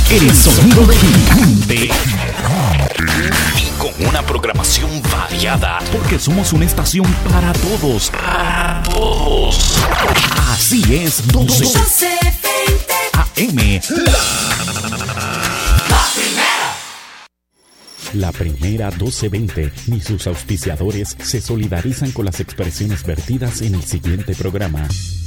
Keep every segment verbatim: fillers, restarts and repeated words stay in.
El sonido gigante. Y con una programación variada. Porque somos una estación para todos. Para todos. Así es, doce veinte A M. La primera. La primera doce veinte ni sus auspiciadores se solidarizan con las expresiones vertidas en el siguiente programa.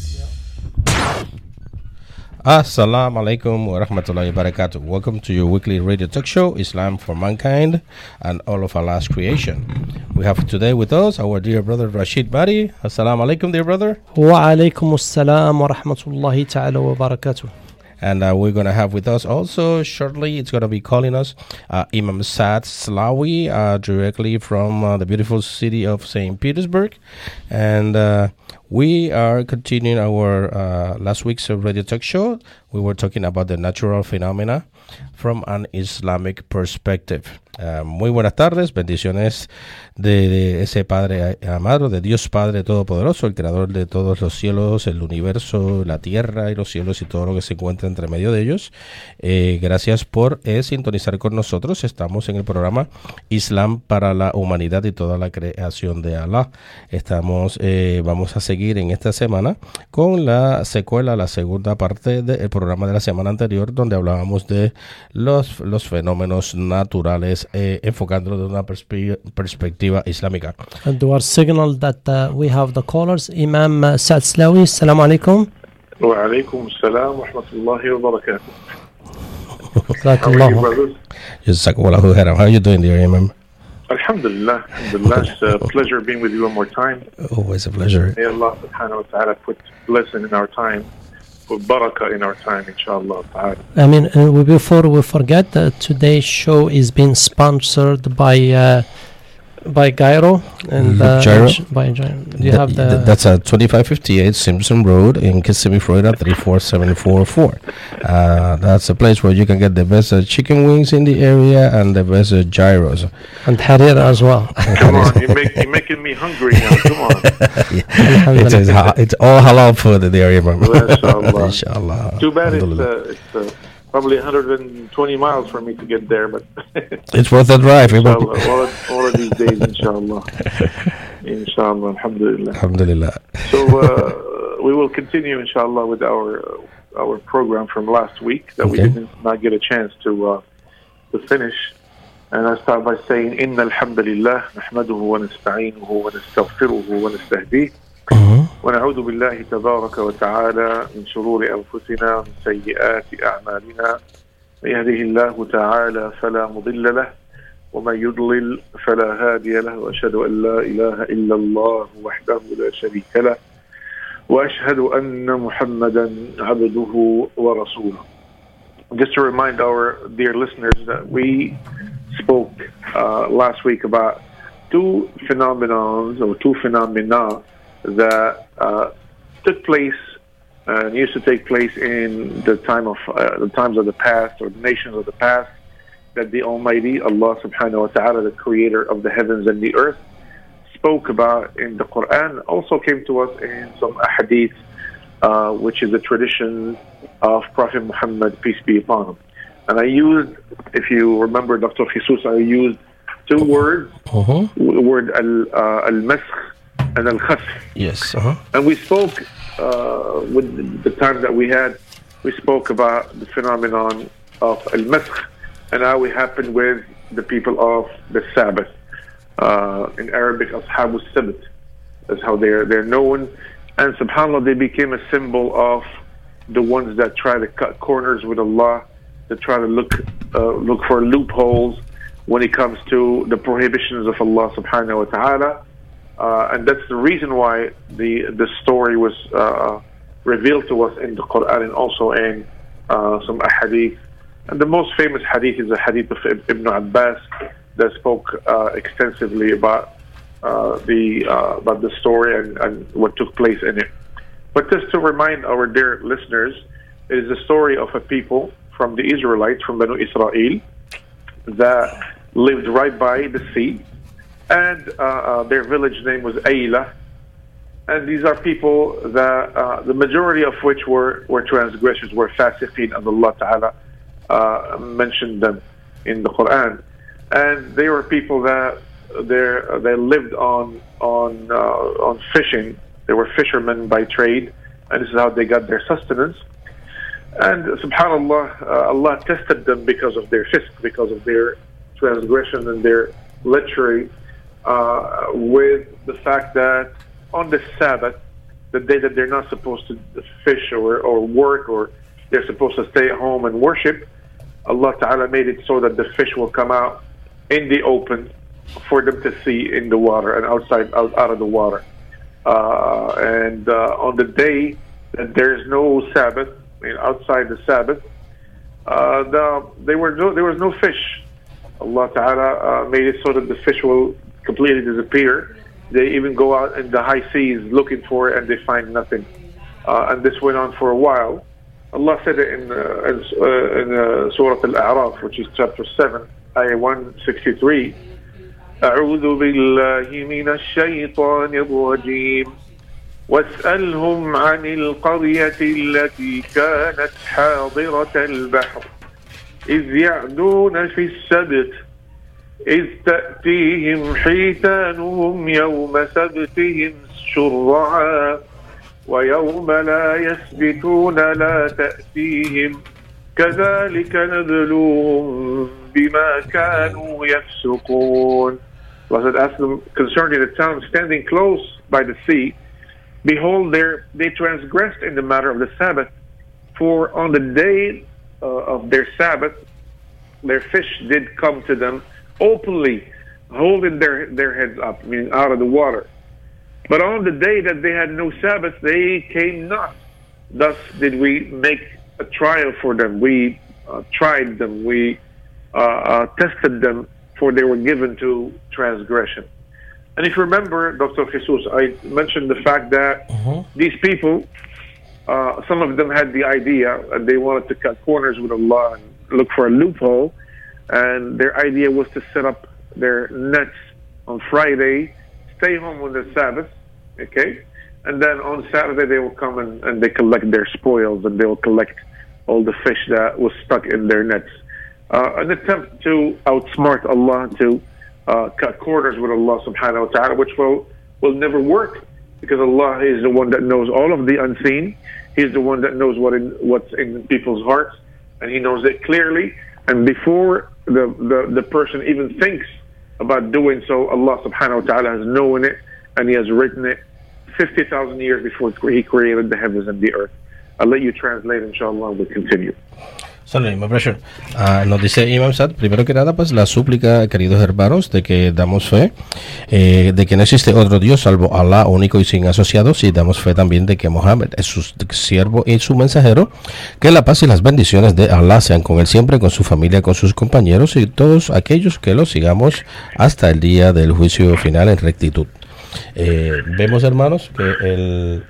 Assalamu alaikum wa rahmatullahi wa barakatuh. Welcome to your weekly radio talk show, Islam for Mankind and all of Allah's creation. We have today with us our dear brother Rashid Bari. Assalamu alaikum, dear brother. Wa alaikum assalam wa rahmatullahi ta'ala wa barakatuh. And uh, we're going to have with us also shortly, it's going to be calling us uh, Imam Saad Slawi, uh, directly from uh, the beautiful city of Saint Petersburg. And uh, we are continuing our uh, last week's radio talk show. We were talking about the natural phenomena from an Islamic perspective. Uh, muy buenas tardes, bendiciones de, de ese Padre amado, de Dios Padre Todopoderoso, el creador de todos los cielos, el universo, la tierra y los cielos y todo lo que se encuentra entre medio de ellos. Eh, gracias por eh, sintonizar con nosotros. Estamos en el programa Islam para la Humanidad y toda la creación de Allah. Estamos, eh, vamos a seguir en esta semana con la secuela, la segunda parte del programa de la semana anterior, donde hablábamos de los, los fenómenos naturales, eh, enfocándolo de una perspe- perspectiva islámica. And we are signal that uh, we have the callers. Imam uh, Saad Slawi, assalamu alaikum. Wa alaikum assalam wa rahmatullahi wa barakatuh. How are you, brothers? Jazakallahu khairan. How are you doing, dear Imam? Alhamdulillah. Alhamdulillah. It's a pleasure being with you one more time. Always a pleasure. May Allah subhanahu wa ta'ala put blessing in our time, put barakah in our time, inshallah ta'ala. I mean, uh, before we forget, uh, today's show is being sponsored by uh, by Gyro and uh, Gyro? by Gyro. You Th- have the th- that's at twenty-five fifty-eight Simpson Road in Kissimmee, Florida, three four seven four four. Uh, that's a place where you can get the best uh, chicken wings in the area and the best uh, gyros. and Harira as well. Come on, you make, you're making me hungry now. Come on. Yeah. it is ha- it's all halal food in the area, man. Mashallah. Inshallah. Too bad it's, Alhamdulillah. uh, it's uh, probably one hundred twenty miles for me to get there, but It's worth the drive. Imam. inshallah, all, of, all of these days, inshallah. Inshallah, alhamdulillah. Alhamdulillah. So uh, we will continue, inshallah, with our uh, our program from last week that we Okay. did not get a chance to uh, to finish. And I start by saying, إن الحمد لله نحمده ونستعينه ونستغفره ونستهديه Mhm. ونعوذ بالله تبارك وتعالى من شرور أنفسنا ومن سيئات أعمالنا من يهده الله تعالى فلا مضل له ومن يضلل فلا هادي له وأشهد أن لا إله إلا الله وحده لا شريك له وأشهد أن محمدا عبده ورسوله. Just to remind our dear listeners that we spoke uh, last week about two phenomenons or two phenomena that uh, took place and used to take place in the time of uh, the times of the past or the nations of the past, that the Almighty Allah subhanahu wa ta'ala, the creator of the heavens and the earth, spoke about in the Quran, also came to us in some ahadith, uh, which is a tradition of Prophet Muhammad, peace be upon him. And I used, if you remember, Doctor Jesus, I used two words, Mhm. the word al, uh, al-maskh and al-khasf. Yes. Uh-huh. And we spoke, uh, with the time that we had, we spoke about the phenomenon of al-maskh and how it happened with the people of the Sabbath. Uh, in Arabic, Ashab al-Sabt. That's how they're, they're known. And subhanAllah, they became a symbol of the ones that try to cut corners with Allah, that try to look, uh, look for loopholes when it comes to the prohibitions of Allah subhanahu wa ta'ala. Uh, and that's the reason why the the story was uh, revealed to us in the Quran and also in uh, some hadith. And the most famous hadith is the hadith of Ibn Abbas that spoke uh, extensively about uh, the uh, about the story and, and what took place in it. But just to remind our dear listeners, it is the story of a people from the Israelites, from Banu Israel, that lived right by the sea. And uh, uh, their village name was Ayla. And these are people that, uh, the majority of which were, were transgressors, were fasiqeen of Allah Ta'ala. uh, mentioned them in the Quran. And they were people that they they lived on on uh, on fishing. They were fishermen by trade, and this is how they got their sustenance. And subhanallah, uh, Allah tested them because of their fisk, because of their transgression and their lechery, uh, with the fact that on the Sabbath, the day that they're not supposed to fish or, or work, or they're supposed to stay at home and worship, Allah Ta'ala made it so that the fish will come out in the open for them to see in the water and outside out, out of the water. Uh, and uh, on the day that there's no Sabbath, I mean, outside the Sabbath, uh, the, they were no, there was no fish. Allah Ta'ala uh, made it so that the fish will completely disappear. They even go out in the high seas looking for it, and they find nothing. Uh, and this went on for a while. Allah said it in, uh, in, uh, in uh, Surah Al-A'raf, which is chapter seven, ayah one sixty-three. أعوذ بالله من الشيطان الرجيم واسألهم عن القرية التي كانت حاضرة البحر إذ يعدون في السبت إذ تأتيهم حيتانهم يوم سبتهم شرعا ويوم لا يسبتون لا تأتيهم كذلك نبلوهم بما كانوا يفسقون. Was it asked them concerning the town standing close by the sea? Behold, they transgressed in the matter of the Sabbath. For on the day uh, of their Sabbath, their fish did come to them openly, holding their, their heads up, meaning out of the water. But on the day that they had no Sabbath, they came not. Thus did we make a trial for them. We uh, tried them. We uh, uh, tested them, for they were given to transgression. And if you remember, Doctor Jesus, I mentioned the fact that mm-hmm. these people, uh, some of them had the idea, and they wanted to cut corners with Allah and look for a loophole. And their idea was to set up their nets on Friday, stay home on the Sabbath, okay? And then on Saturday they will come and, and they collect their spoils, and they will collect all the fish that was stuck in their nets. Uh, an attempt to outsmart Allah, to uh, cut corners with Allah subhanahu wa ta'ala, which will, will never work, because Allah is the one that knows all of the unseen. He's the one that knows what in, what's in people's hearts, and He knows it clearly. And before the, the, the person even thinks about doing so, Allah subhanahu wa ta'ala has known it, and He has written it fifty thousand years before He created the heavens and the earth. I'll let you translate, inshallah, and we'll continue. Sorry, my pleasure. Uh, nos dice Imam Saad, primero que nada, pues la súplica, queridos hermanos, de que damos fe eh, de que no existe otro Dios salvo Allah, único y sin asociados, y damos fe también de que Mohammed es su siervo y su mensajero. Que la paz y las bendiciones de Allah sean con él siempre, con su familia, con sus compañeros y todos aquellos que lo sigamos hasta el día del juicio final en rectitud. Eh, vemos, hermanos, que el...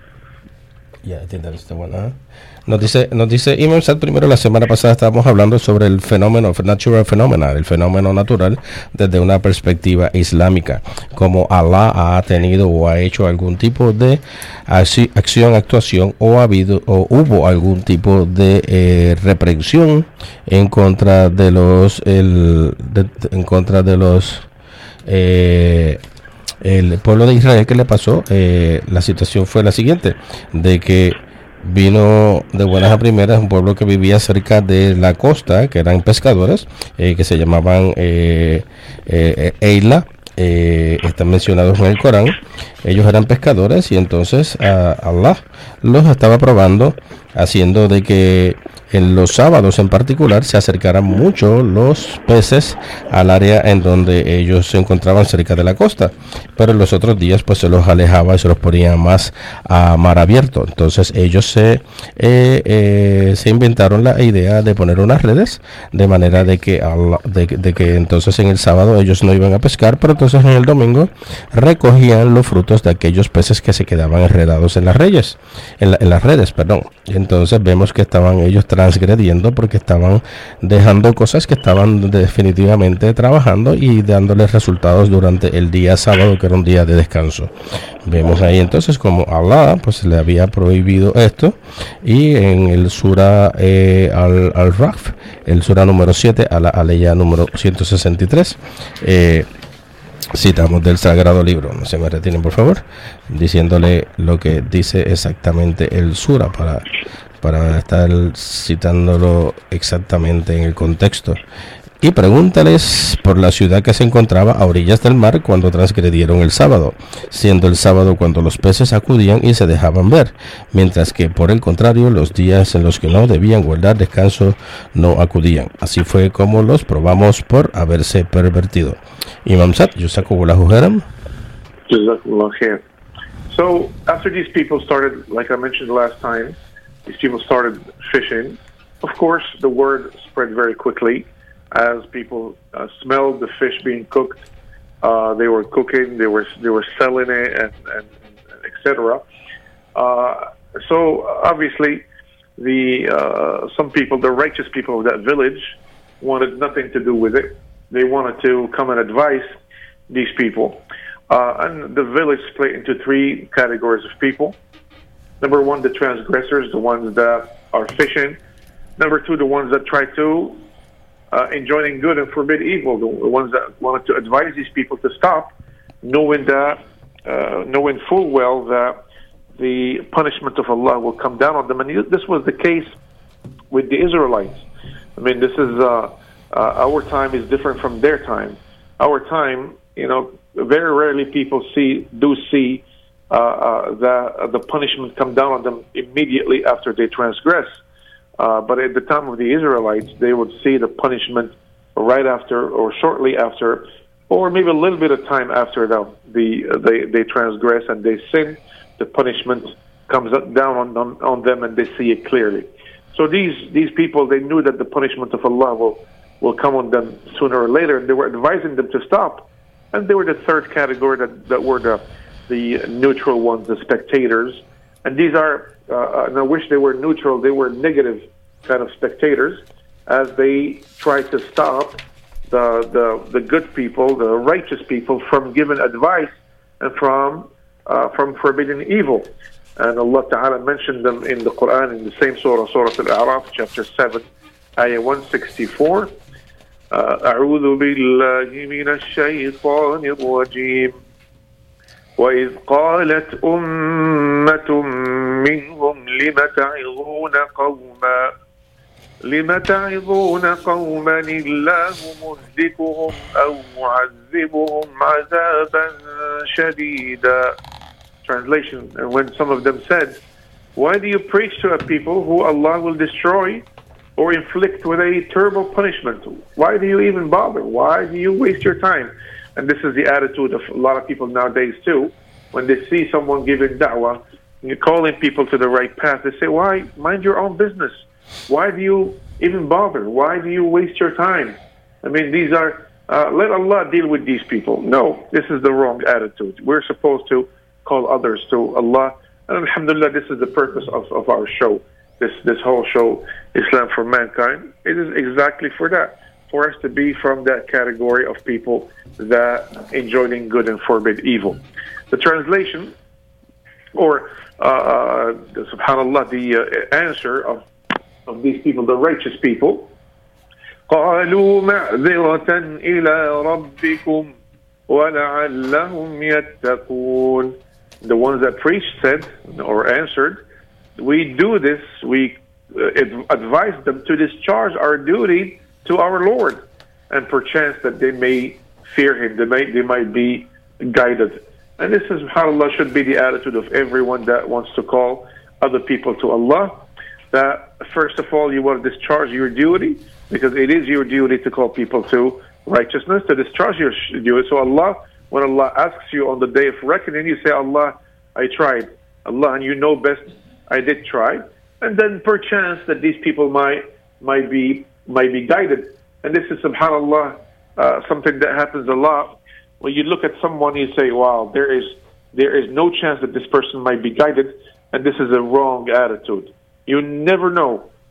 Ya, yeah, I think that is the one, huh? Nos dice, nos dice Imam Saad, primero, la semana pasada estábamos hablando sobre el fenómeno, natural phenomena, el fenómeno natural desde una perspectiva islámica, como Allah ha tenido o ha hecho algún tipo de acción, actuación, o ha habido o hubo algún tipo de eh, represión en contra de los, el, de, en contra de los eh, el pueblo de Israel. ¿Qué le pasó? Eh, la situación fue la siguiente, de que vino de buenas a primeras un pueblo que vivía cerca de la costa, que eran pescadores, eh, que se llamaban eh, eh, Eila, eh, están mencionados en el Corán. Ellos eran pescadores y entonces uh, Allah los estaba probando, haciendo de que en los sábados en particular se acercaran mucho los peces al área en donde ellos se encontraban cerca de la costa, pero en los otros días pues se los alejaba y se los ponía más a mar abierto. Entonces ellos se eh, eh, se inventaron la idea de poner unas redes, de manera de que Allah, de, de que entonces en el sábado ellos no iban a pescar, pero entonces en el domingo recogían los frutos de aquellos peces que se quedaban enredados en las redes, en, la, en las redes, perdón. Entonces vemos que estaban ellos tratando transgrediendo porque estaban dejando cosas que estaban definitivamente trabajando y dándoles resultados durante el día sábado, que era un día de descanso. Vemos ahí entonces como Allah pues le había prohibido esto, y en el sura eh, al, al Raf, el sura número siete, a la aleya número ciento sesenta y tres, eh, citamos del sagrado libro, no se me retienen por favor, diciéndole lo que dice exactamente el sura para, para estar citándolo exactamente en el contexto. Y pregúntales por la ciudad que se encontraba a orillas del mar cuando transgredieron el sábado, siendo el sábado cuando los peces acudían y se dejaban ver, mientras que por el contrario los días en los que no debían guardar descanso no acudían. Así fue como los probamos por haberse pervertido. Imam Sad, Yusakullahu khairan. Jazakallah khair. So after these people started, like I mentioned last time, these people started fishing. Of course, the word spread very quickly. As people uh, smelled the fish being cooked, uh, they were cooking, they were they were selling it, and, and, and et cetera. Uh, so obviously, the uh, some people, the righteous people of that village, wanted nothing to do with it. They wanted to come and advise these people, uh, and the village split into three categories of people. Number one, the transgressors, the ones that are fishing. Number two, the ones that try to Uh, enjoining good and forbid evil, the ones that wanted to advise these people to stop, knowing that, uh, knowing full well that the punishment of Allah will come down on them. And this was the case with the Israelites. I mean, this is uh, uh, our time is different from their time. Our time, you know, very rarely people see do see uh, uh, that the punishment come down on them immediately after they transgress. Uh, but at the time of the Israelites, they would see the punishment right after, or shortly after, or maybe a little bit of time after the, the uh, they they transgress and they sin. The punishment comes down on, on on them, and they see it clearly. So these these people, they knew that the punishment of Allah will will come on them sooner or later, and they were advising them to stop. And they were the third category that, that were the the neutral ones, the spectators. And these are. Uh, and I wish they were neutral. They were negative kind of spectators, as they tried to stop the the, the good people, the righteous people, from giving advice and from uh, from forbidding evil. And Allah Ta'ala mentioned them in the Quran in the same surah, Surah Al-A'raf, chapter seven, ayah one sixty-four. أعوذ بالله من الشيطان الرجيم. وإذ قالت أمة منهم لم تعظون قوما لم تعظون قوما الله مهلكهم أو معذبهم عذابا شديدا. Translation, and when some of them said, why do you preach to a people who Allah will destroy or inflict with a terrible punishment? Why do you even bother? Why do you waste your time? And this is the attitude of a lot of people nowadays too. When they see someone giving da'wah, you're calling people to the right path, they say, why? Mind your own business. Why do you even bother? Why do you waste your time? I mean, these are, uh, let Allah deal with these people. No, this is the wrong attitude. We're supposed to call others to Allah. And alhamdulillah, this is the purpose of, of our show. This, this whole show, Islam for Mankind, it is exactly for that. For us to be from that category of people that enjoin good and forbid evil. The translation, or uh, uh, subhanallah, the uh, answer of, of these people, the righteous people, قالوا معذرة إلى ربكم ولعلهم يتقون. The ones that preached said, or answered, we do this, we uh, advise them to discharge our duty to our Lord, and perchance that they may fear Him, they may they might be guided. And this is, subhanAllah, should be the attitude of everyone that wants to call other people to Allah. That first of all, you want to discharge your duty, because it is your duty to call people to righteousness, to discharge your duty. So Allah, when Allah asks you on the day of reckoning, you say, Allah, I tried. Allah, and you know best, I did try. And then perchance that these people might might be might be guided. And this is, subhanAllah, uh, something that happens a lot. When you look at someone, you say, wow, there is there is no chance that this person might be guided, and this is a wrong attitude. You never know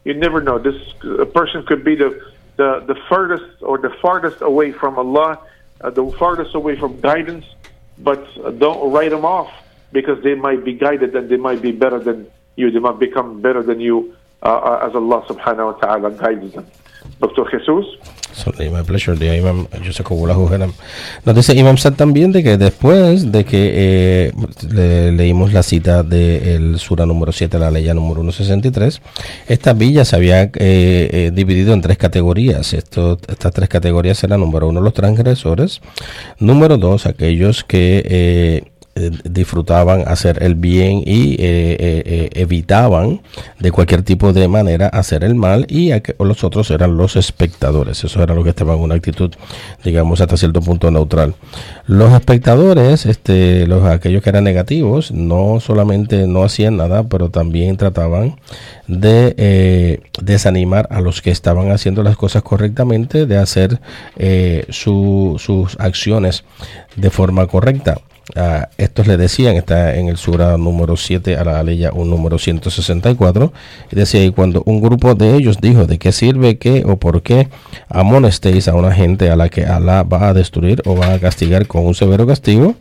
You never know. This a person could be the the, the furthest or the farthest away from Allah, uh, the farthest away from guidance, but uh, don't write them off, because they might be guided and they might be better than you. They might become better than you uh, uh, as Allah subhanahu wa ta'ala guides them. Doctor Jesus. Certainly, my pleasure, the Imam Yusuf Hujeram. Nos dice Imam Sad también de que después de que eh, le, leímos la cita del Sura número siete, la ley número ciento sesenta y tres, esta villa se había eh, eh, dividido en tres categorías. Esto, estas tres categorías eran: número uno, los transgresores; número dos, aquellos que eh, disfrutaban hacer el bien y eh, eh, evitaban de cualquier tipo de manera hacer el mal, y los otros eran los espectadores. Eso era lo que estaban en una actitud, digamos, hasta cierto punto neutral. Los espectadores, este, los aquellos que eran negativos, no solamente no hacían nada, pero también trataban de eh, desanimar a los que estaban haciendo las cosas correctamente, de hacer eh, su, sus acciones de forma correcta. Uh, estos le decían, está en el Sura número siete a la aleya un número ciento sesenta y cuatro, y decía: y cuando un grupo de ellos dijo, ¿de qué sirve que o por qué amonestéis a una gente a la que Alá va a destruir o va a castigar con un severo castigo?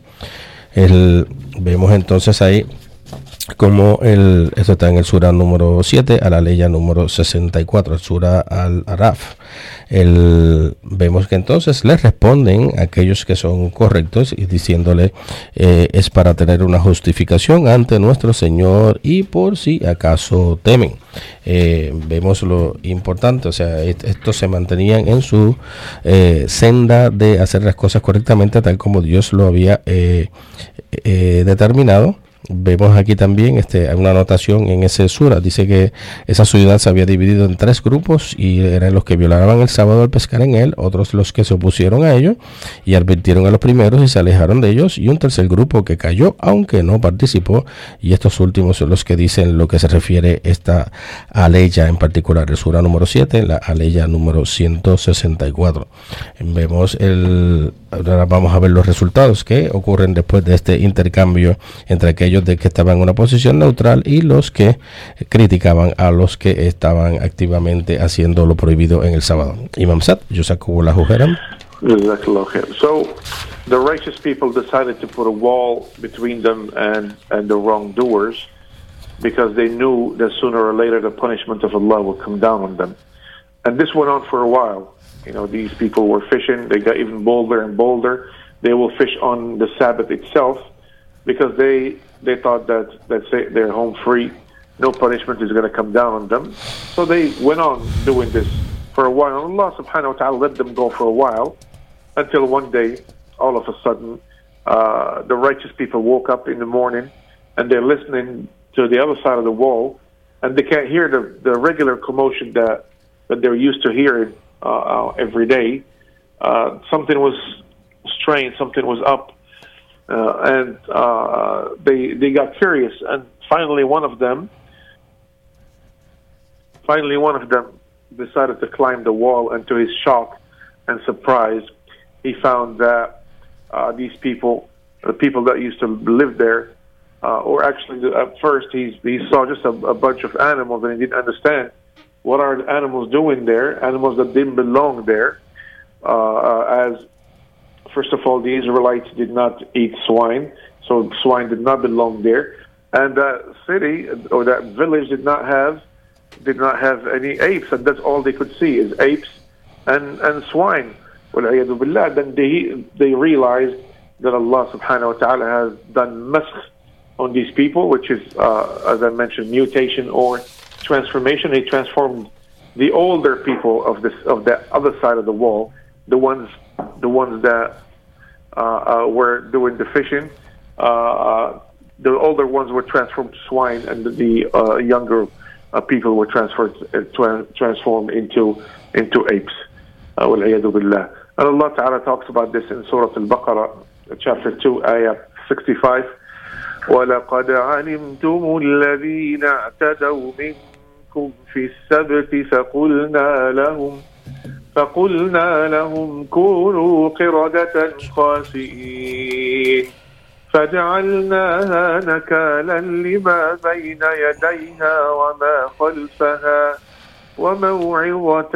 El, vemos entonces ahí como el, esto está en el Sura número siete a la aleya número sesenta y cuatro, el Sura al-Araf. El, vemos que entonces les responden a aquellos que son correctos y diciéndole eh, es para tener una justificación ante nuestro Señor y por si acaso temen. Eh, vemos lo importante, o sea, estos se mantenían en su eh, senda de hacer las cosas correctamente tal como Dios lo había eh, eh, determinado. Vemos aquí también este, una anotación en ese sura. Dice que esa ciudad se había dividido en tres grupos, y eran los que violaban el sábado al pescar en él, otros los que se opusieron a ello y advirtieron a los primeros y se alejaron de ellos, y un tercer grupo que cayó aunque no participó. Y estos últimos son los que dicen lo que se refiere esta aleya en particular, el sura número siete, la aleya número ciento sesenta y cuatro. Vemos el... Ahora vamos a ver los resultados que ocurren después de este intercambio entre aquellos de que estaban en una posición neutral y los que criticaban a los que estaban activamente haciendo lo prohibido en el sábado. Imam Sad, Jazakumullah khairan. So the righteous people decided to put a wall between them and, and the wrongdoers, because they knew that sooner or later the punishment of Allah would come down on them. And this went on for a while. You know, these people were fishing. They got even bolder and bolder. They will fish on the Sabbath itself, because they they thought that that they're home free, no punishment is going to come down on them. So they went on doing this for a while. Allah subhanahu wa ta'ala let them go for a while, until one day, all of a sudden, uh, the righteous people woke up in the morning, and they're listening to the other side of the wall, and they can't hear the, the regular commotion that, that they're used to hearing uh, uh, every day. Uh, something was strange, something was up. Uh, and uh, they they got curious, and finally one of them, finally one of them decided to climb the wall. And to his shock and surprise, he found that uh, these people, the people that used to live there, uh, or actually at first he he saw just a, a bunch of animals, and he didn't understand what are the animals doing there. Animals that didn't belong there, uh, as first of all, the Israelites did not eat swine, so swine did not belong there, and that city or that village did not have did not have any apes, and that's all they could see is apes and and swine. Then they they realized that Allah subhanahu wa ta'ala has done maskh on these people, which is uh, as I mentioned, mutation or transformation. He transformed the older people of this of that other side of the wall, the ones the ones that uh, uh, were doing the fishing. Uh, uh, the older ones were transformed to swine, and the, the uh, younger uh, people were transferred uh, tra- transformed into into apes. Uh, and Allah Ta'ala talks about this in Surah Al-Baqarah, chapter two, ayah sixty-five. وَلَقَدْ عَلِمْتُمُ الَّذِينَ اعْتَدَوْا مِنْكُمْ فِي السَّبْتِ فَقُلْنَا لَهُمْ فَقُلْنَا لَهُمْ كُونُوا قِرَدَةً خَاسِئِينَ فَجَعَلْنَاهَا نَكَالًا لِمَا بَيْنَ يَدَيْهَا وَمَا خَلْفَهَا وَمَوْعِظَةً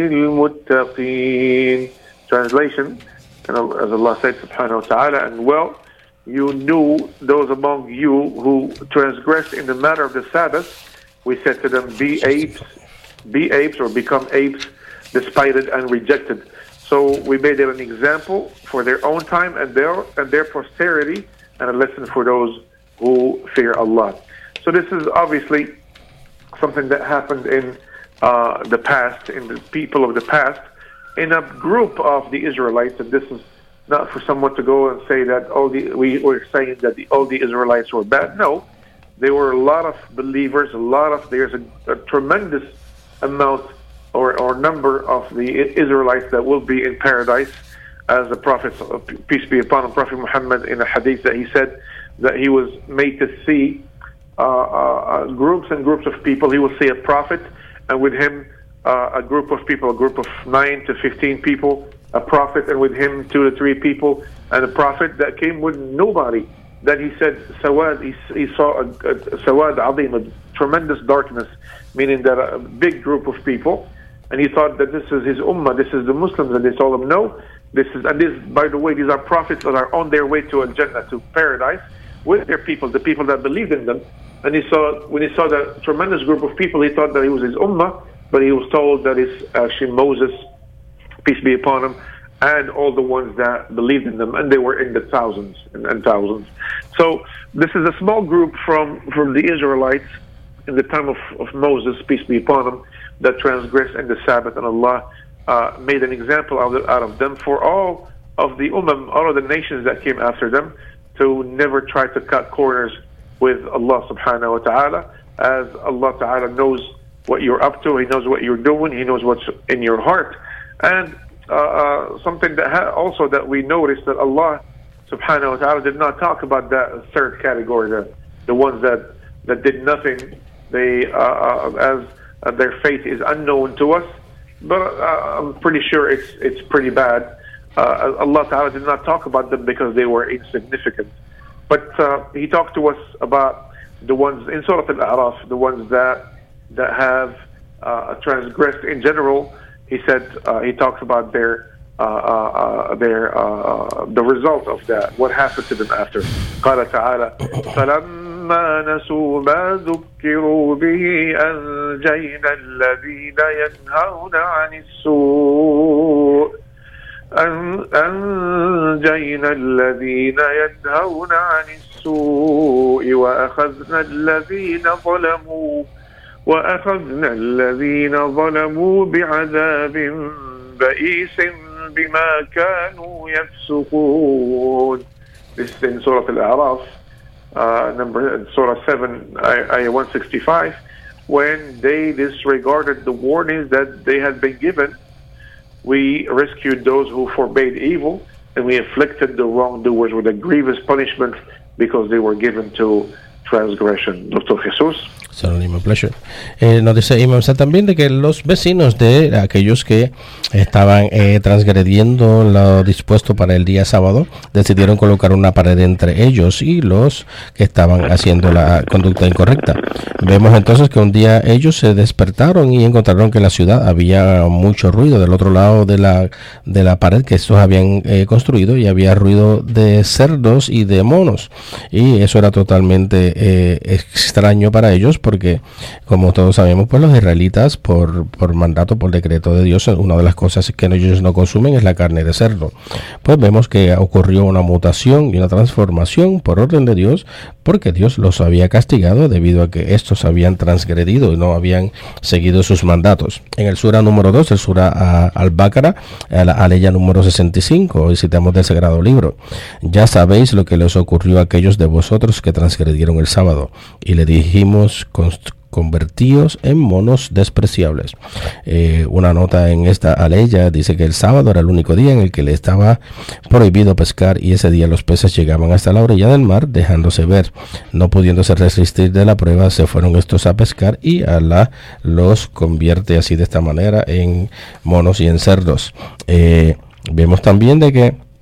لِلْمُتَّقِينَ. Translation, and as Allah said subhanahu wa ta'ala, and well, you knew those among you who transgressed in the matter of the Sabbath. We said to them, be apes, be apes or become apes, despised and rejected. So we made it an example for their own time and their and their posterity, and a lesson for those who fear Allah. So this is obviously something that happened in uh, the past, in the people of the past, in a group of the Israelites. And this is not for someone to go and say that all the we were saying that the, all the Israelites were bad. No, there were a lot of believers. A lot of there's a, a tremendous amount or, or number of the Israelites that will be in paradise, as the Prophet, peace be upon him, Prophet Muhammad, in a hadith that he said that he was made to see uh, uh, groups and groups of people. He will see a prophet, and with him uh, a group of people, a group of nine to fifteen people, a prophet, and with him two to three people, and a prophet that came with nobody. Then he said, Sawad, he, he saw a, a Sawad Adim, a tremendous darkness, meaning that a big group of people. And he thought that this is his ummah, this is the Muslims, and they told him, no, this is, and this, by the way, these are prophets that are on their way to Al-Jannah, to paradise, with their people, the people that believed in them. And he saw, when he saw that tremendous group of people, he thought that he was his ummah, but he was told that it's actually Moses, peace be upon him, and all the ones that believed in them, and they were in the thousands and, and thousands. So this is a small group from, from the Israelites in the time of, of Moses, peace be upon him, that transgressed in the Sabbath, and Allah uh, made an example out of, out of them for all of the ummah, all of the nations that came after them, to never try to cut corners with Allah subhanahu wa ta'ala, as Allah ta'ala knows what you're up to, He knows what you're doing, He knows what's in your heart. And uh, uh, something that ha- also that we noticed, that Allah subhanahu wa ta'ala did not talk about that third category, the, the ones that, that did nothing. They, uh, uh, as uh, their fate is unknown to us, but uh, I'm pretty sure it's it's pretty bad. Uh, Allah ta'ala did not talk about them because they were insignificant. But uh, He talked to us about the ones in Surah Al-A'raf, the ones that that have uh, transgressed in general. He said uh, He talks about their uh, uh, their uh, the result of that, what happened to them after. قال تعالى فلما نسوا ما ذكروا به أنجينا الذين ينهون عن السوء أنجينا الذين ينهون عن السوء وأخذنا الذين ظلموا وأخذنا الذين ظلموا بعذاب بئيس بما كانوا يفسقون. This is in Surah Al-A'raf, uh, number Surah seven, ayah one sixty-five, when they disregarded the warnings that they had been given. We rescued those who forbade evil, and we afflicted the wrongdoers with a grievous punishment because they were given to transgression. Doctor Jesús. Certainly, my pleasure. Eh, nos dice Imam Sad también de que los vecinos de aquellos que estaban eh, transgrediendo lo dispuesto para el día sábado decidieron colocar una pared entre ellos y los que estaban haciendo la conducta incorrecta. Vemos entonces que un día ellos se despertaron y encontraron que en la ciudad había mucho ruido del otro lado de la de la pared que estos habían eh, construido, y había ruido de cerdos y de monos, y eso era totalmente eh, extraño para ellos, porque como todos sabemos, pues los israelitas por, por mandato, por decreto de Dios, una de las cosas que ellos no consumen es la carne de cerdo. Pues vemos que ocurrió una mutación y una transformación por orden de Dios, porque Dios los había castigado debido a que estos habían transgredido y no habían seguido sus mandatos. En el sura número dos, el sura Al-Baqara, a la aleya número sesenta y cinco, y citamos del sagrado libro: ya sabéis lo que les ocurrió a aquellos de vosotros que transgredieron el sábado, y le dijimos convertíos en monos despreciables. Eh, una nota en esta aleya dice que el sábado era el único día en el que le estaba prohibido pescar, y ese día los peces llegaban hasta la orilla del mar dejándose ver. No pudiéndose resistir de la prueba, se fueron estos a pescar, y Alá los convierte así de esta manera en monos y en cerdos. Eh, vemos también de que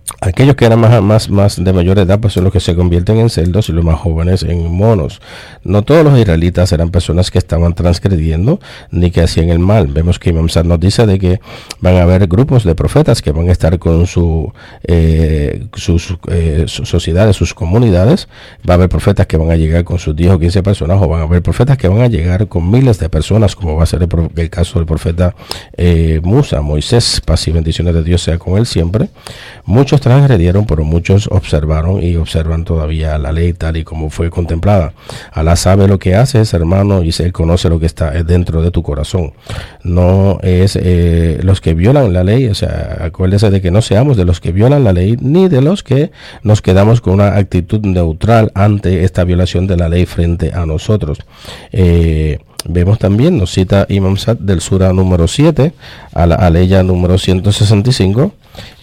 Aquellos que eran más, más, más de mayor edad, pues son los que se convierten en cerdos y los más jóvenes en monos. No todos los israelitas eran personas que estaban transgrediendo ni que hacían el mal. Vemos que Imam Sad nos dice de que van a haber grupos de profetas que van a estar con su, eh, sus eh, sus sociedades, sus comunidades. Va a haber profetas que van a llegar con sus diez o quince personas, o van a haber profetas que van a llegar con miles de personas, como va a ser el, el caso del profeta eh, Musa, Moisés, paz y bendiciones de Dios sea con él siempre. Muchos transgredieron, pero muchos observaron y observan todavía la ley tal y como fue contemplada. Alá sabe lo que haces, hermano, y Él conoce lo que está dentro de tu corazón. No es eh, los que violan la ley, o sea, acuérdese de que no seamos de los que violan la ley, ni de los que nos quedamos con una actitud neutral ante esta violación de la ley frente a nosotros. Eh, Vemos también, nos cita Imam Sad del Sura número siete, a la aleya número ciento sesenta y cinco.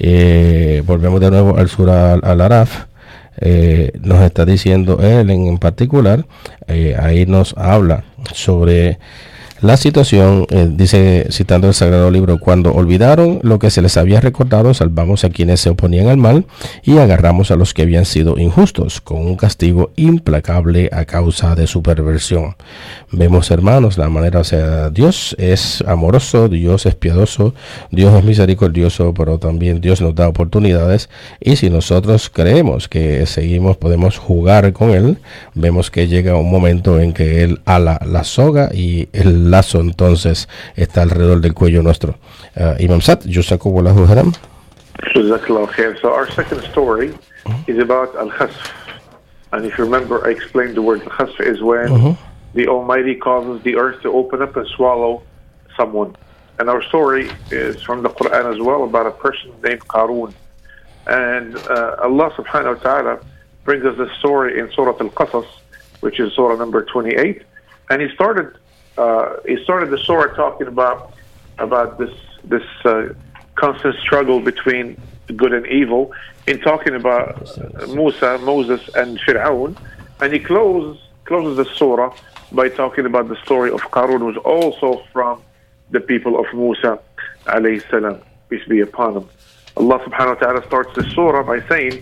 Eh, volvemos de nuevo al Sura Al-Araf. Eh, nos está diciendo él en, en particular, eh, ahí nos habla sobre la situación, eh, dice, citando el Sagrado Libro: cuando olvidaron lo que se les había recordado, salvamos a quienes se oponían al mal y agarramos a los que habían sido injustos, con un castigo implacable a causa de su perversión. Vemos, hermanos, la manera, o sea, Dios es amoroso, Dios es piadoso, Dios es misericordioso, pero también Dios nos da oportunidades, y si nosotros creemos que seguimos, podemos jugar con Él, vemos que llega un momento en que Él ala la soga y el lazo entonces está alrededor del cuello nuestro. Uh, Imam Sad, Jazakumullahu khairan. Jazakallahu khair. So our second story mm-hmm. is about al-khasf. And if you remember, I explained the word al-khasf is when mm-hmm. the Almighty causes the earth to open up and swallow someone. And our story is from the Quran as well, about a person named Qarun. And uh, Allah subhanahu wa ta'ala brings us the story in Surah Al-Qasas, which is Surah number twenty-eight. And he started Uh, he started the surah talking about about this this uh, constant struggle between good and evil, in talking about Musa, Moses, and Fir'aun, and he closes closes the surah by talking about the story of Qarun, who's also from the people of Musa, alayhi salam, peace be upon him. Allah subhanahu wa ta'ala starts the surah by saying,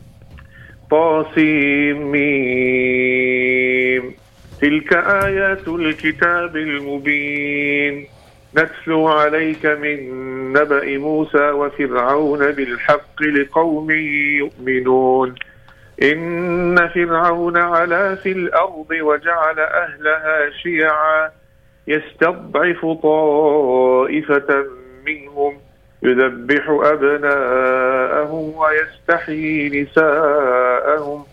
Tasimim. تلك آيات الكتاب المبين نتلو عليك من نبأ موسى وفرعون بالحق لقوم يؤمنون إن فرعون علا في الأرض وجعل أهلها شيعا يستضعف طائفة منهم يذبح أبناءهم ويستحيي نساءهم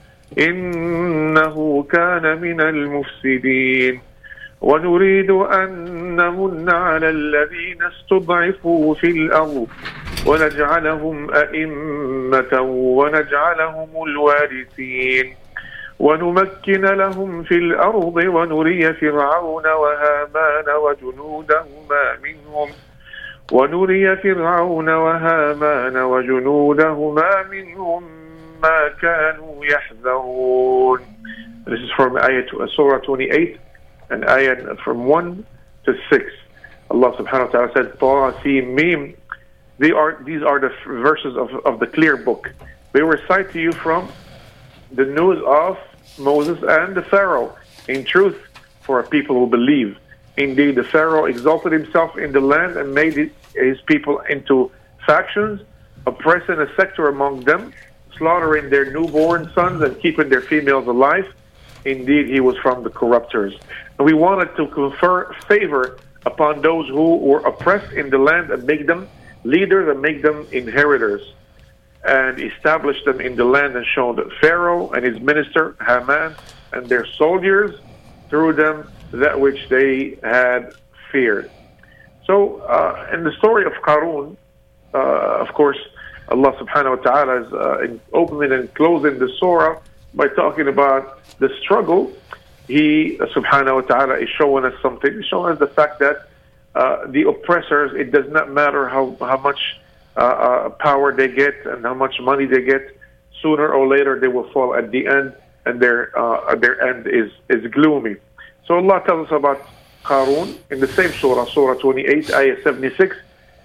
إنه كان من المفسدين ونريد أن نمن على الذين استضعفوا في الأرض ونجعلهم أئمة ونجعلهم الوارثين ونمكن لهم في الأرض ونري فرعون وهامان وجنودهما منهم ونري فرعون وهامان وجنودهما منهم ما كانوا يحذرون. This is from ayah to, uh, Surah twenty-eight and ayah from one to six. Allah subhanahu wa ta'ala said, Tasimim. They are, these are the verses of, of the clear book. They recite to you from the news of Moses and the Pharaoh. In truth, for a people who believe. Indeed, the Pharaoh exalted himself in the land and made his people into factions, oppressing a sector among them, slaughtering their newborn sons and keeping their females alive. Indeed, he was from the corruptors. And we wanted to confer favor upon those who were oppressed in the land and make them leaders and make them inheritors, and establish them in the land, and show the Pharaoh and his minister Haman and their soldiers through them that which they had feared. So, uh, in the story of Qarun, uh, of course, Allah subhanahu wa ta'ala is uh, opening and closing the surah by talking about the struggle. He, uh, subhanahu wa ta'ala, is showing us something. He's showing us the fact that uh, the oppressors, it does not matter how, how much uh, uh, power they get and how much money they get, sooner or later they will fall at the end, and their uh, their end is, is gloomy. So Allah tells us about Qarun in the same surah, Surah twenty-eight, ayah seventy-six.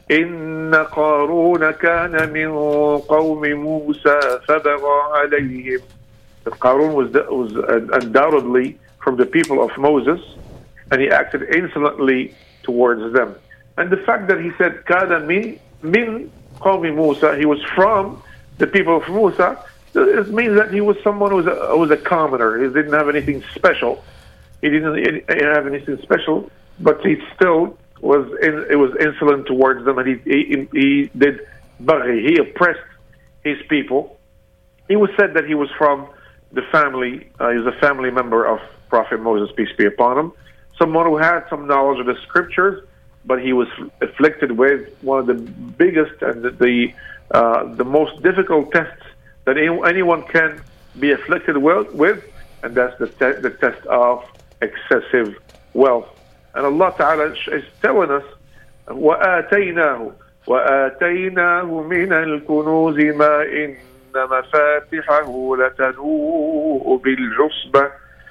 إن قارون كان من قوم موسى فبغى عليهم. Qarun was, was undoubtedly from the people of Moses, and he acted insolently towards them. And the fact that he said كان من من قوم موسى, he was from the people of Musa, it means that he was someone who was a, who was a commoner. He didn't have anything special. He didn't have anything special, but he still was in, it was insolent towards them, and he he, he did baghi. He oppressed his people. It was said that he was from the family. Uh, he was a family member of Prophet Moses, peace be upon him. Someone who had some knowledge of the scriptures, but he was afflicted with one of the biggest and the the, uh, the most difficult tests that anyone can be afflicted with, and that's the te- the test of excessive wealth. And Allah Ta'ala is telling us, وَآتَيْنَاهُ وَآتَيْنَاهُ مِنَ الْكُنُوزِ مَا إِنَّ مَفَاتِحَهُ لَتَنُوءُ بِالْعُصْبَةِ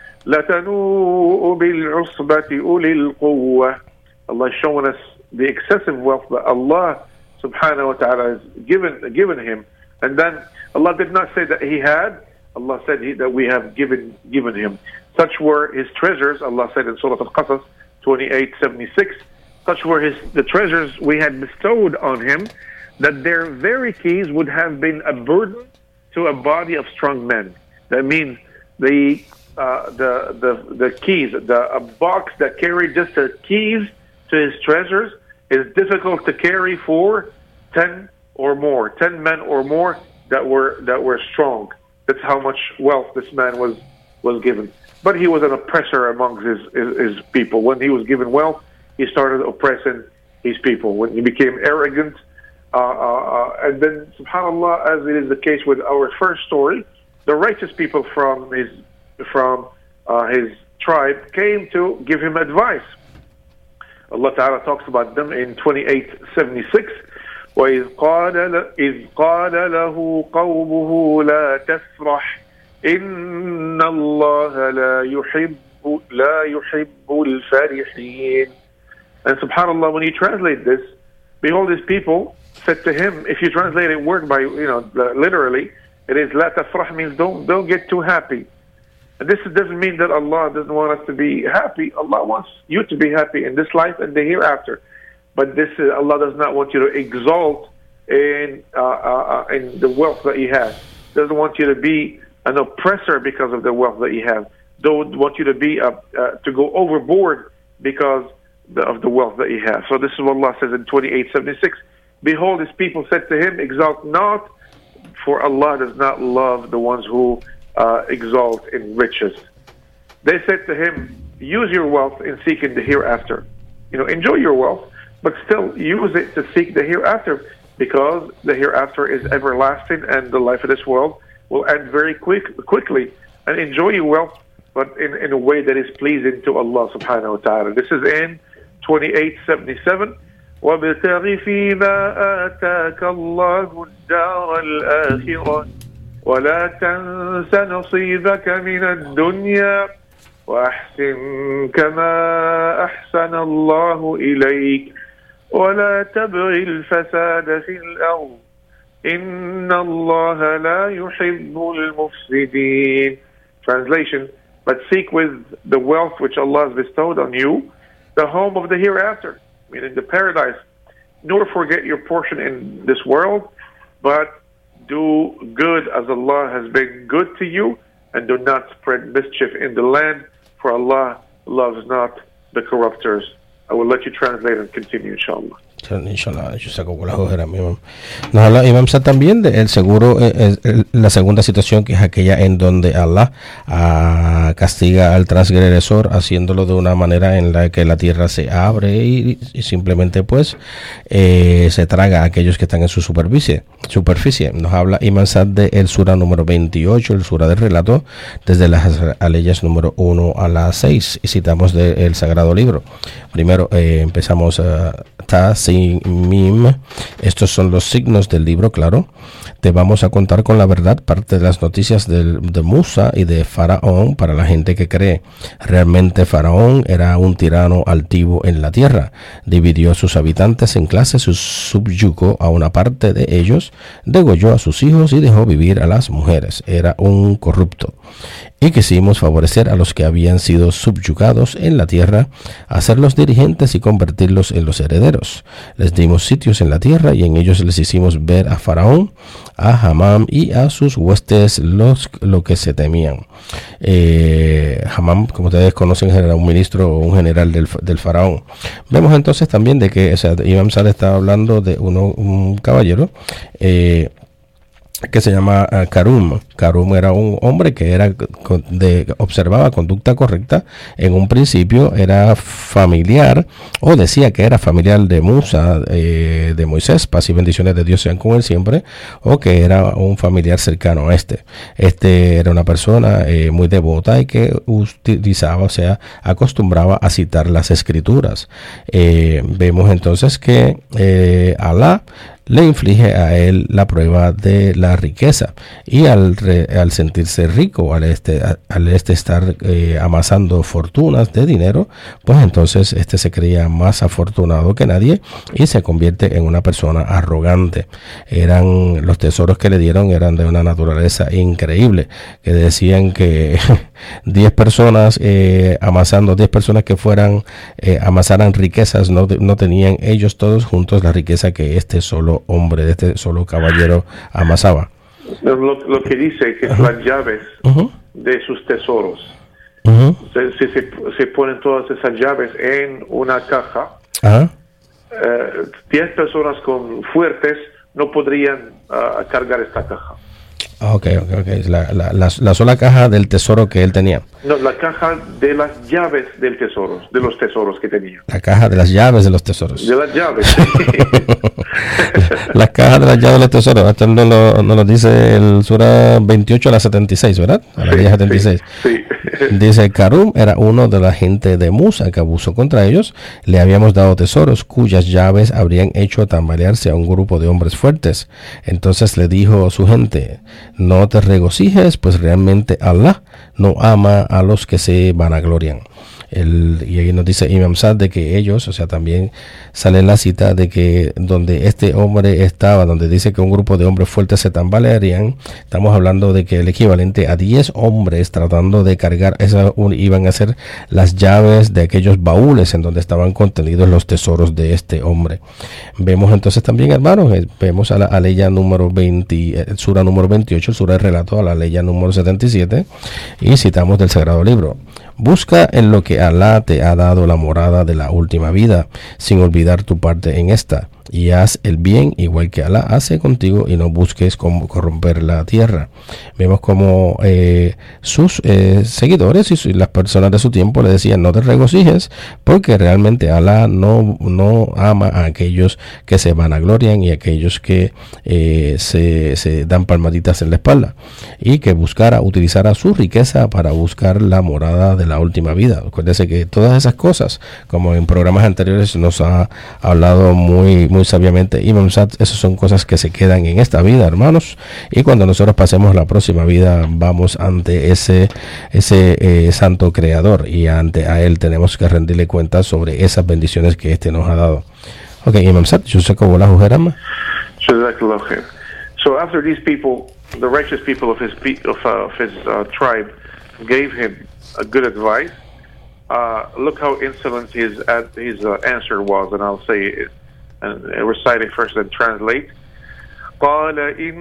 لَتَنُوءُ بِالْعُصْبَةِ أُولِي الْقُوَّةِ. Allah is showing us the excessive wealth that Allah Subhanahu wa Ta'ala has given, given him. And then Allah did not say that he had, Allah said he, that we have given given him. Such were his treasures, Allah said in Surah Al-Qasas twenty-eight seventy-six, such were his the treasures we had bestowed on him, that their very keys would have been a burden to a body of strong men. That means the uh, the the the keys, the a box that carried just the keys to his treasures is difficult to carry for ten or more, ten men or more that were that were strong. That's how much wealth this man was was given. But he was an oppressor amongst his, his, his people. When he was given wealth, he started oppressing his people. When he became arrogant, uh, uh, and then, subhanAllah, as it is the case with our first story, the righteous people from his from uh, his tribe came to give him advice. Allah Ta'ala talks about them in twenty-eight seventy-six. وَإِذْ قَالَ إِذْ قَالَ لَهُ قَوْمُهُ لَا تَفْرَحْ إِنَّ اللَّهَ لَا يُحِبُّ لَا يُحِبُّ الْفَرِحِينَ. And subhanAllah, when you translate this, behold, his people said to him, if you translate it word by, you know, literally, it is لَا تَفْرَحْ means don't, don't get too happy. And this doesn't mean that Allah doesn't want us to be happy. Allah wants you to be happy in this life and the hereafter. But this is, Allah does not want you to exalt in uh, uh, in the wealth that you have. Doesn't want you to be an oppressor because of the wealth that you have. Don't want you to be uh, uh, to go overboard because of the wealth that you have. So this is what Allah says in twenty-eight seventy-six. Behold, his people said to him, exalt not, for Allah does not love the ones who uh, exalt in riches. They said to him, use your wealth in seeking the hereafter. You know, enjoy your wealth, but still use it to seek the hereafter, because the hereafter is everlasting and the life of this world will end very quick, quickly. And enjoy your wealth, but in, in a way that is pleasing to Allah subhanahu wa ta'ala. This is in twenty-eight seventy-seven. وَابْتَغِ فِي مَا آتَاكَ اللَّهُ الدَّارَ الْآخِرَةَ وَلَا تَنْسَ نَصِيبَكَ مِنَ الدُّنْيَا وَأَحْسِنْ كَمَا أَحْسَنَ اللَّهُ إِلَيْكَ وَلَا تَبْغِ الْفَسَادَ فِي الْأَرْضِ إِنَّ اللَّهَ لَا يُحِبُّ الْمُفْسِدِينَ. Translation: but seek with the wealth which Allah has bestowed on you the home of the hereafter, meaning the paradise. Nor forget your portion in this world, but do good as Allah has been good to you, and do not spread mischief in the land, for Allah loves not the corruptors. I will let you translate and continue, inshallah. Inshallah, yo saco con la ojera, mi imam. Nos habla Imam Sad también de el seguro, eh, eh, la segunda situación, que es aquella en donde Allah ah, castiga al transgresor, haciéndolo de una manera en la que la tierra se abre y, y simplemente pues eh, se traga a aquellos que están en su superficie. superficie. Nos habla Imam Sad de el sura número veintiocho, el sura del relato, desde las aleyas número uno a la seis, y citamos del Sagrado Libro. Primero eh, empezamos a uh, Simim. Estos son los signos del libro, claro. Te vamos a contar con la verdad parte de las noticias de, de Musa y de Faraón para la gente que cree. Realmente Faraón era un tirano altivo en la tierra. Dividió a sus habitantes en clases, subyugó a una parte de ellos, degolló a sus hijos y dejó vivir a las mujeres. Era un corrupto. Y quisimos favorecer a los que habían sido subyugados en la tierra, hacerlos dirigentes y convertirlos en los herederos. Les dimos sitios en la tierra y en ellos les hicimos ver a Faraón, a Hamán y a sus huestes los, lo que se temían. Eh, Hamán, como ustedes conocen, era un ministro o un general del, del Faraón. Vemos entonces también de que, o sea, Imam Saad está hablando de uno, un caballero, eh, que se llama uh, Karum. Karum era un hombre que era de, observaba conducta correcta. En un principio era familiar, o decía que era familiar de Musa, eh, de Moisés, paz y bendiciones de Dios sean con él siempre, o que era un familiar cercano a este. Este era una persona eh, muy devota y que utilizaba, o sea, acostumbraba a citar las escrituras. Eh, vemos entonces que eh, Alá le inflige a él la prueba de la riqueza, y al, re, al sentirse rico, al este, al este estar eh, amasando fortunas de dinero, pues entonces este se creía más afortunado que nadie y se convierte en una persona arrogante. Eran los tesoros que le dieron eran de una naturaleza increíble, que decían que diez personas eh, amasando, diez personas que fueran eh, amasaran riquezas, no, no tenían ellos todos juntos la riqueza que este solo hombre, de este solo caballero amasaba. Lo, lo que dice que uh-huh. las llaves uh-huh. de sus tesoros, uh-huh. se, se, se, se ponen todas esas llaves en una caja. Uh-huh. eh, diez personas con fuertes no podrían uh, cargar esta caja. Ok, ok, ok. La, la, la, la sola caja del tesoro que él tenía. No, la caja de las llaves del tesoro, de los tesoros que tenía. La caja de las llaves de los tesoros. De las llaves. La caja de las llaves de los tesoros. Esto nos lo, nos lo dice el Sura veintiocho a la setenta y seis, ¿verdad? A la sí, setenta y seis. Sí, sí. Dice, Karum era uno de la gente de Musa que abusó contra ellos. Le habíamos dado tesoros cuyas llaves habrían hecho tambalearse a un grupo de hombres fuertes. Entonces le dijo a su gente, no te regocijes, pues realmente Allah no ama a los que se vanaglorian. El, y ahí nos dice Imam Saad de que ellos, o sea, también sale la cita de que donde este hombre estaba, donde dice que un grupo de hombres fuertes se tambalearían, estamos hablando de que el equivalente a diez hombres tratando de cargar, esa, un, iban a ser las llaves de aquellos baúles en donde estaban contenidos los tesoros de este hombre. Vemos entonces también, hermanos, eh, vemos a la aleya número veinte, el sura número veintiocho, el sura de relato a la aleya número setenta y siete, y citamos del Sagrado Libro. Busca en lo que Alá te ha dado la morada de la última vida, sin olvidar tu parte en esta, y haz el bien igual que Alá hace contigo, y no busques cómo corromper la tierra. Vemos como eh, sus eh, seguidores y su, las personas de su tiempo le decían, no te regocijes, porque realmente Alá no, no ama a aquellos que se vanaglorian y a aquellos que eh, se, se dan palmaditas en la espalda, y que buscara, utilizara su riqueza para buscar la morada de la última vida. Acuérdense que todas esas cosas, como en programas anteriores nos ha hablado muy, muy sabiamente Imam Saad, esas son cosas que se quedan en esta vida, hermanos, y cuando nosotros pasemos la próxima vida vamos ante ese ese eh, santo creador, y ante a él tenemos que rendirle cuentas sobre esas bendiciones que este nos ha dado. Ok, Imam Saad, yo sé cómo la jugarama. So after these people, the righteous people of his of, uh, of his uh, tribe gave him a good advice, uh, look how insolent his uh, his uh, answer was, and I'll say it and recite it first and translate. قال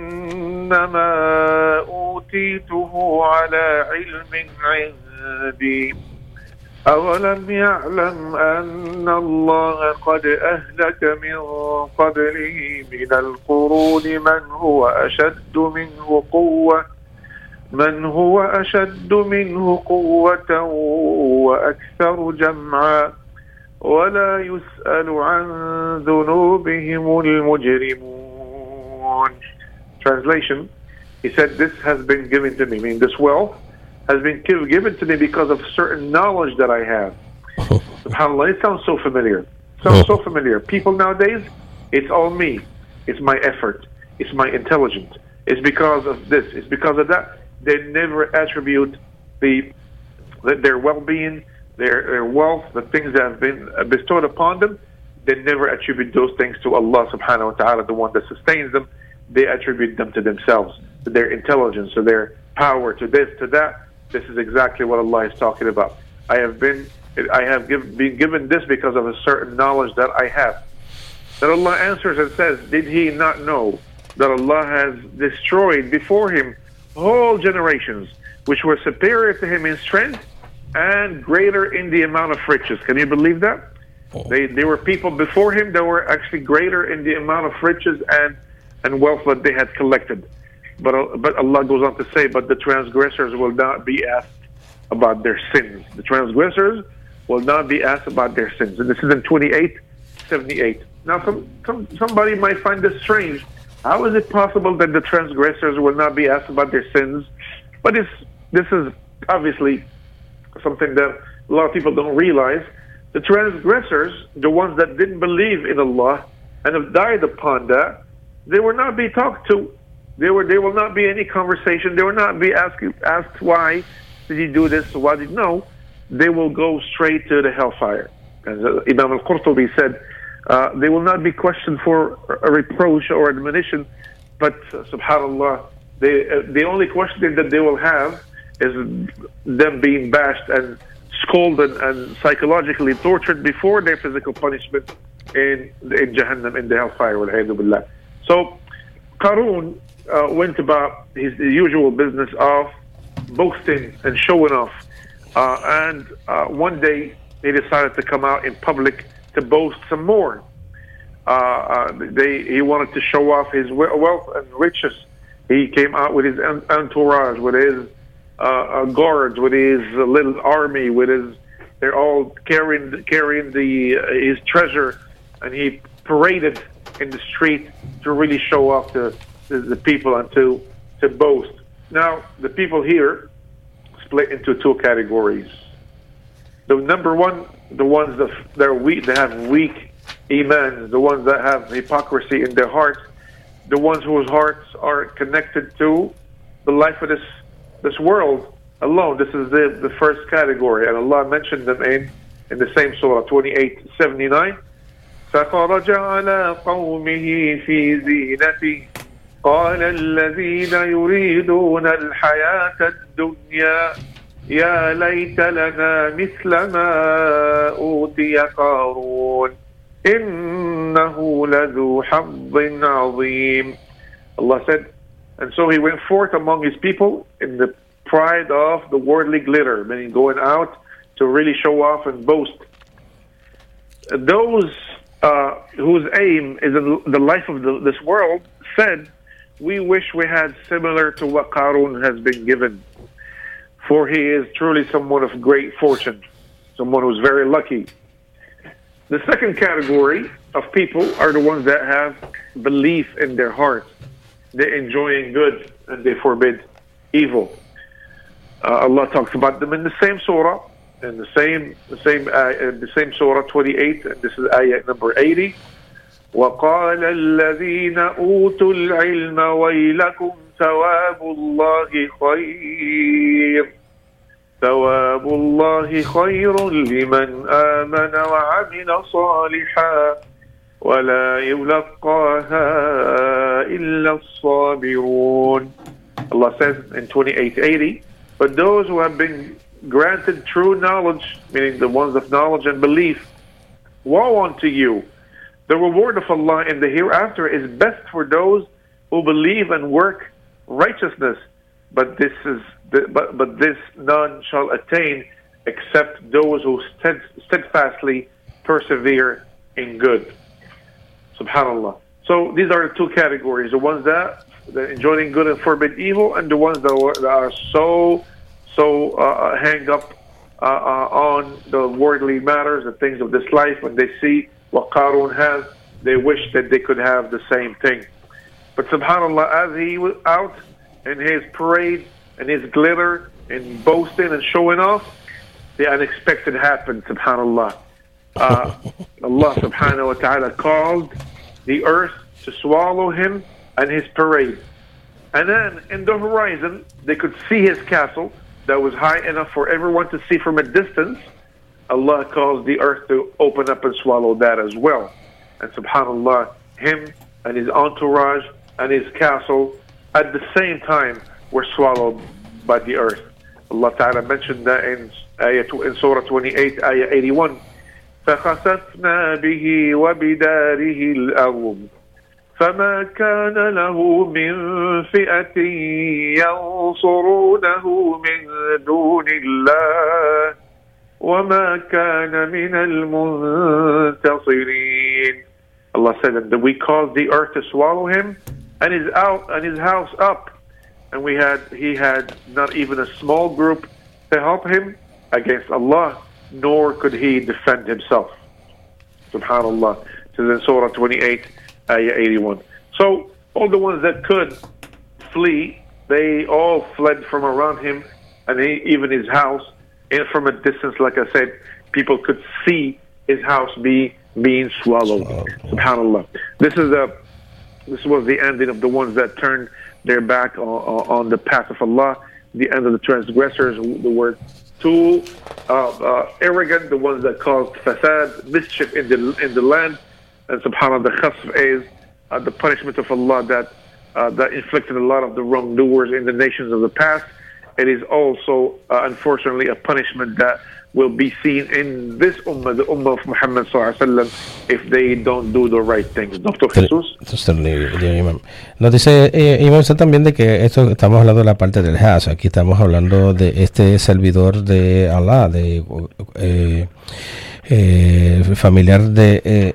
إنما أوتيته على علم عندي أولم يعلم أن الله قد أهلك من قبله من القرون من هو أشد منه قوة من هو أشد منه قوة وأكثر جمعا ولا يسأل عن ذنوبهم المجرمون. Translation, he said, this has been given to me, I mean this wealth has been given to me because of certain knowledge that I have. SubhanAllah, it sounds so familiar. Sounds so familiar. People nowadays, it's all me. It's my effort. It's my intelligence. It's because of this. It's because of that. They never attribute the, the their well-being, their their wealth, the things that have been bestowed upon them. They never attribute those things to Allah subhanahu wa ta'ala, the one that sustains them. They attribute them to themselves, to their intelligence, to their power, to this, to that. This is exactly what Allah is talking about. I have been, I have give, been given this because of a certain knowledge that I have. That Allah answers and says, did he not know that Allah has destroyed before him whole generations which were superior to him in strength and greater in the amount of riches? Can you believe that? Oh. They, there were people before him that were actually greater in the amount of riches and, and wealth that they had collected. But, but Allah goes on to say, but the transgressors will not be asked about their sins. The transgressors will not be asked about their sins. And this is in twenty-eight seventy-eight. Now, some, some, somebody might find this strange. How is it possible that the transgressors will not be asked about their sins? But it's, this is obviously something that a lot of people don't realize. The transgressors, the ones that didn't believe in Allah and have died upon that, they will not be talked to. There were, there will not be any conversation. They will not be asked, asked why did you do this, why did you know? They will go straight to the hellfire. As Imam al-Qurtubi said, uh, they will not be questioned for a reproach or admonition, but uh, subhanAllah, they, uh, the only question that they will have is them being bashed and scolded and psychologically tortured before their physical punishment in, in Jahannam, in the hellfire. Billah. So, Qarun uh, went about his usual business of boasting and showing off. Uh, and uh, one day, he decided to come out in public to boast some more. Uh, uh, they, he wanted to show off his wealth and riches. He came out with his entourage, with his uh, uh, guards, with his uh, little army, with his. They're all carrying carrying the uh, his treasure, and he paraded in the street to really show off the the, the people and to to boast. Now, the people here split into two categories. The number one, the ones that they're weak, they have weak imans, the ones that have hypocrisy in their hearts, the ones whose hearts are connected to the life of this this world alone. This is the, the first category, and Allah mentioned them in, in the same surah, twenty-eight seventy-nine. فَخَرَجَ عَلَىٰ قَوْمِهِ فِي زِينَتِهِ قَالَ الَّذِينَ يُرِيدُونَ الْحَيَاةَ الدُّنْيَا يَا لَيْتَ لَنَا مِثْلَ مَا أُوتِيَ قَارُونَ إِنَّهُ لَذُو حَظٍّ عَظِيمٍ. Allah said, and so he went forth among his people in the pride of the worldly glitter, meaning going out to really show off and boast. Those uh, whose aim is in the life of the, this world said, we wish we had similar to what Qarun has been given, for he is truly someone of great fortune, someone who's very lucky. The second category of people are the ones that have belief in their heart. They're enjoying good and they forbid evil. Uh, Allah talks about them in the same surah, in the same the same uh, in the same surah twenty-eight, and this is ayah number eighty. وَقَالَ الَّذِينَ أُوتُوا الْعِلْمَ وَيْلَكُمْ ثَوَابُ اللَّهِ خَيْرٌ ثَوَابُ اللَّهِ خَيْرٌ لِمَنْ آمَنَ وَعَمِلَ صَالِحًا وَلَا يُلَقَّاهَا إِلَّا الصَّابِرُونَ. Allah says in twenty-eight eighty, but those who have been granted true knowledge, meaning the ones of knowledge and belief, woe unto you. The reward of Allah in the hereafter is best for those who believe and work righteousness, but this is the, but but this none shall attain except those who stead, steadfastly persevere in good. Subhanallah. So these are the two categories: the ones that, that enjoying good and forbid evil, and the ones that are, that are so so uh, hang up uh, uh, on the worldly matters, the things of this life. When they see what Qarun has, they wish that they could have the same thing. But subhanAllah, as he was out in his parade and his glitter and boasting and showing off, the unexpected happened, subhanAllah. uh, Allah subhanahu wa ta'ala called the earth to swallow him and his parade. And then in the horizon, they could see his castle that was high enough for everyone to see from a distance. Allah caused the earth to open up and swallow that as well. And subhanallah, him and his entourage and his castle at the same time were swallowed by the earth. Allah Ta'ala mentioned that in, ayah, in Surah twenty-eight, ayah eighty-one. فَخَسَفْنَا بِهِ وَبِدَارِهِ الْأَرْضِ فما كان له من فئة ينصرونه من دون الله وما كان من المنتصرين. Allah said that we caused the earth to swallow him and his out and his house up, and we had he had not even a small group to help him against Allah, nor could he defend himself. Subhanallah. So in Surah twenty-eight, ayah eighty-one. So all the ones that could flee, they all fled from around him, and he, even his house. And from a distance, like I said, people could see his house be being swallowed. Oh, subhanallah. This is a this was the ending of the ones that turned their back on, on the path of Allah. The end of the transgressors, the word too uh, uh, arrogant, the ones that caused fasad, mischief in the in the land. And subhanAllah, the khasf is uh, the punishment of Allah that uh, that inflicted a lot of the wrongdoers in the nations of the past. It is also, uh, unfortunately, a punishment that will be seen in this ummah, the ummah of Muhammad sallallahu alaihi wasallam, if they don't do the right things. Doctor Jesús. Nos dice eh, Imam también de que esto estamos hablando de la parte del Hajj. Aquí estamos hablando de este servidor de Allah, de eh, eh, familiar de eh,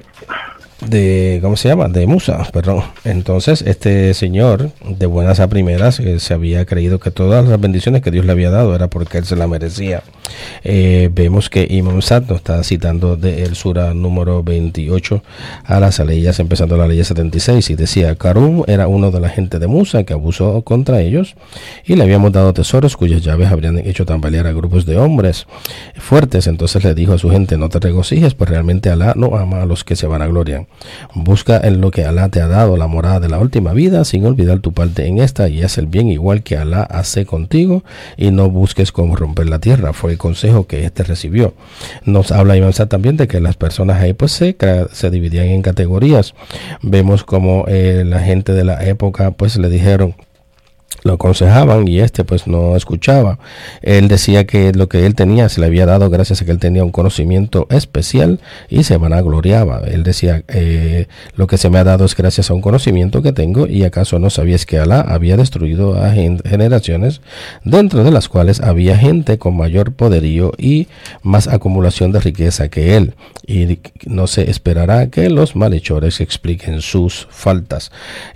de ¿cómo se llama? de Musa, perdón. Entonces este señor de buenas a primeras eh, se había creído que todas las bendiciones que Dios le había dado era porque él se la merecía. Eh, vemos que Imam Sad nos está citando del sura número veintiocho a las aleyas, empezando la ley setenta y seis, y decía: Karun era uno de la gente de Musa que abusó contra ellos, y le habíamos dado tesoros cuyas llaves habrían hecho tambalear a grupos de hombres fuertes. Entonces le dijo a su gente: no te regocijes, pues realmente Alá no ama a los que se vanaglorian. Busca en lo que Alá te ha dado, la morada de la última vida, sin olvidar tu parte en esta, y haz el bien igual que Alá hace contigo, y no busques cómo romper la tierra. Fue el consejo que éste recibió. Nos habla Imam Sad también de que las personas ahí pues se, se dividían en categorías. Vemos como eh, la gente de la época pues le dijeron, lo aconsejaban, y este pues no escuchaba. Él decía que lo que él tenía se le había dado gracias a que él tenía un conocimiento especial y se vanagloriaba. Él decía, eh, lo que se me ha dado es gracias a un conocimiento que tengo, y acaso no sabías que Alá había destruido a gen- generaciones dentro de las cuales había gente con mayor poderío y más acumulación de riqueza que él, y no se esperará que los malhechores expliquen sus faltas.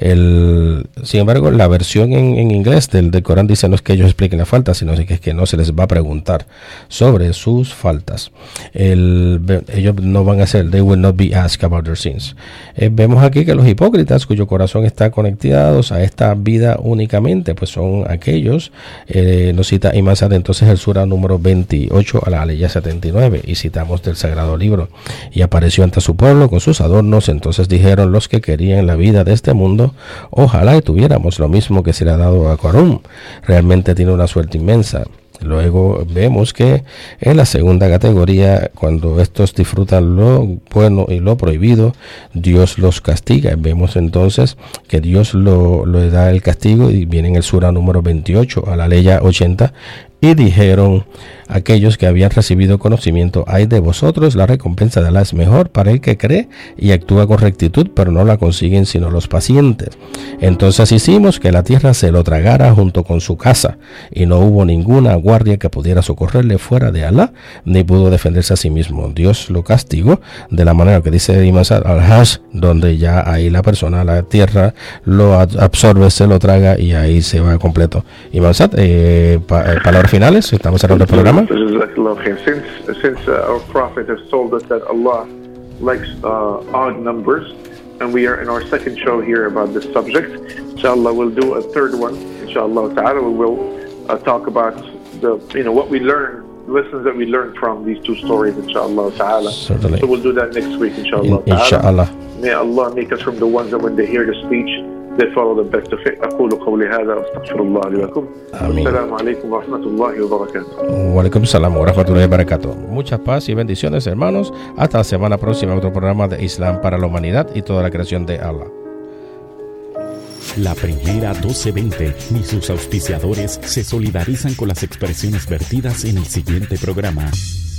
El, sin embargo, la versión en, en inglés del, del Corán dice no es que ellos expliquen las faltas, sino que es que no se les va a preguntar sobre sus faltas. El, ellos no van a ser, they will not be asked about their sins. Eh, vemos aquí que los hipócritas cuyo corazón está conectados a esta vida únicamente, pues son aquellos, eh, nos cita Imam Sad entonces el sura número veintiocho a la aleya setenta y nueve, y citamos del sagrado libro: y apareció ante su pueblo con sus adornos, entonces dijeron los que querían la vida de este mundo, ojalá y tuviéramos lo mismo que se le ha dado a Qarún, realmente tiene una suerte inmensa. Luego vemos que en la segunda categoría, cuando estos disfrutan lo bueno y lo prohibido, Dios los castiga. Vemos entonces que Dios lo, lo da el castigo, y viene en el sura número veintiocho a la aleya ochenta, y dijeron aquellos que habían recibido conocimiento: ay de vosotros, la recompensa de Alá es mejor para el que cree y actúa con rectitud, pero no la consiguen sino los pacientes. Entonces hicimos que la tierra se lo tragara junto con su casa, y no hubo ninguna guardia que pudiera socorrerle fuera de Alá, ni pudo defenderse a sí mismo. Dios lo castigó de la manera que dice Imam Sad al-Hajj, donde ya ahí la persona, la tierra lo absorbe, se lo traga, y ahí se va completo. Imam Sad, eh, pa, eh, palabras finales, estamos cerrando el programa. Since, since uh, our Prophet has told us that Allah likes uh, odd numbers, and we are in our second show here about this subject, inshallah we'll do a third one, inshallah ta'ala. We will uh, talk about the, you know, what we learn lessons that we learned from these two stories, inshallah ta'ala. Certainly. So we'll do that next week, inshallah In, inshallah. May Allah make us from the ones that when they hear the speech, they follow the best of it. أقول قولي هذا وأستغفر الله لي ولكم. آمين. السلام عليكم ورحمة الله وبركاته. Wa alaikum salam wa rahmatullahi wa barakatuh. Muchas paz y bendiciones, hermanos. Hasta la semana próxima, otro programa de Islam para la humanidad y toda la creación de Allah. La Primera doce veinte ni sus auspiciadores se solidarizan con las expresiones vertidas en el siguiente programa.